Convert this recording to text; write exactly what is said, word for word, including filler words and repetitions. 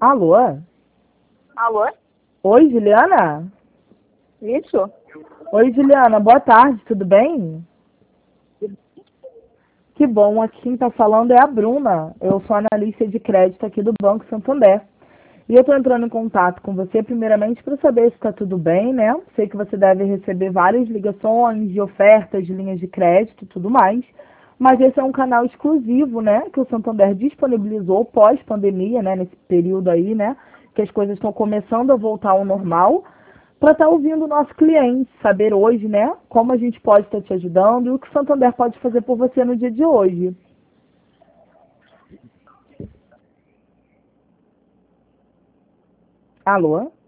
Alô? Alô? Oi, Juliana? Isso? Oi, Juliana, boa tarde, tudo bem? Que bom, aqui quem está falando é a Bruna. Eu sou analista de crédito aqui do Banco Santander. E eu estou entrando em contato com você, primeiramente, para saber se está tudo bem, né? Sei que você deve receber várias ligações de ofertas de linhas de crédito e tudo mais. Mas esse é um canal exclusivo, né? Que o Santander disponibilizou pós-pandemia, né? Nesse período aí, né? Que as coisas estão começando a voltar ao normal. Para estar ouvindo o nosso cliente, saber hoje, né? Como a gente pode estar te ajudando e o que o Santander pode fazer por você no dia de hoje. Alô?